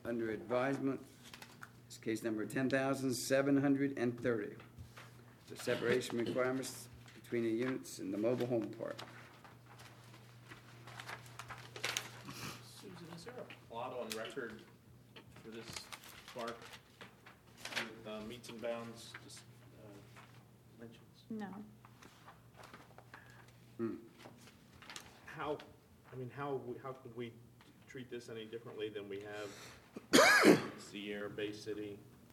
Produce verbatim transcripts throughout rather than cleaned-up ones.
under advisement. It's case number ten thousand seven hundred thirty. The separation requirements between the units in the mobile home park. Susan, is there a lot on record for this park with uh, meets and bounds just, uh, mentions? No. Hmm. How, I mean, how, we- how could we treat this any differently than we have Sierra Bay City?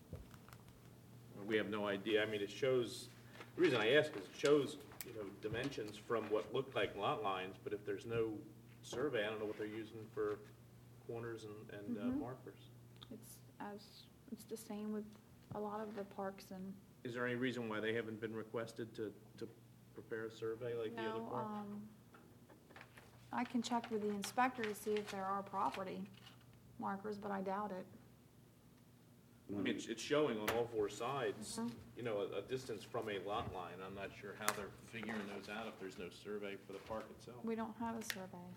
We have no idea. I mean, it shows, the reason I ask is it shows, you know, dimensions from what looked like lot lines, but if there's no survey, I don't know what they're using for corners and, and uh, Mhm. markers. It's as, it's the same with a lot of the parks and, Is there any reason why they haven't been requested to, to prepare a survey like the other no, parks? um, I can check with the inspector to see if there are property markers, but I doubt it. I mean, it's, it's showing on all four sides, Mhm. you know, a, a distance from a lot line. I'm not sure how they're figuring those out if there's no survey for the park itself. We don't have a survey.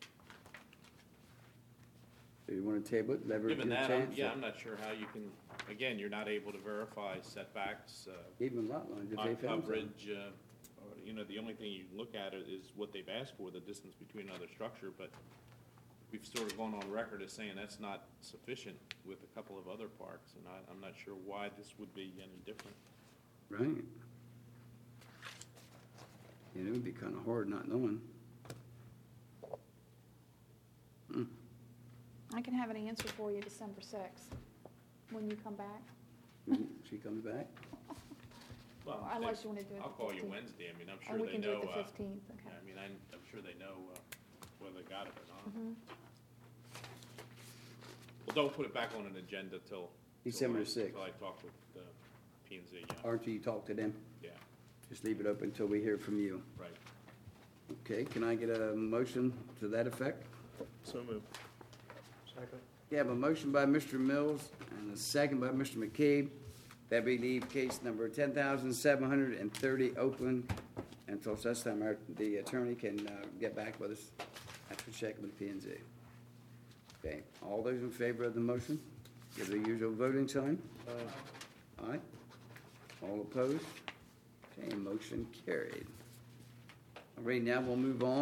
Do you want to table it, leverage Given your that, I'm- chance? yeah, I'm not sure how you can, again, you're not able to verify setbacks, uh, Even lot lines, if they lot found some. coverage, uh, or, you know, the only thing you can look at it is what they've asked for, the distance between another structure, but we've sort of gone on record as saying that's not sufficient with a couple of other parks, and I, I'm not sure why this would be any different. Right. Yeah, it would be kind of hard not knowing. Hmm. I can have an answer for you December sixth, when you come back. Hmm, She comes back? Well, Or unless you want to do it I'll the call you fifteenth. Wednesday, I mean, I'm Or sure we they can do know, it the uh, fifteenth, okay. I mean, I'm, I'm sure they know, uh, whether they got it or not. Mhm. Well, don't put it back on an agenda till. till December I- sixth. Till I talk with, uh, P and Z, yeah, Or until you talk to them? yeah, Just leave it open until we hear from you. right. Okay, can I get a motion to that effect? So moved. Second. We have a motion by Mister Mills and a second by Mister McCabe that we leave case number ten thousand seven hundred and thirty open until such time our, the attorney can, uh, get back with us after checking with P and Z. Okay, all those in favor of the motion, give the usual voting sign. Aye. All opposed? Okay, motion carried. All right, now we'll move on.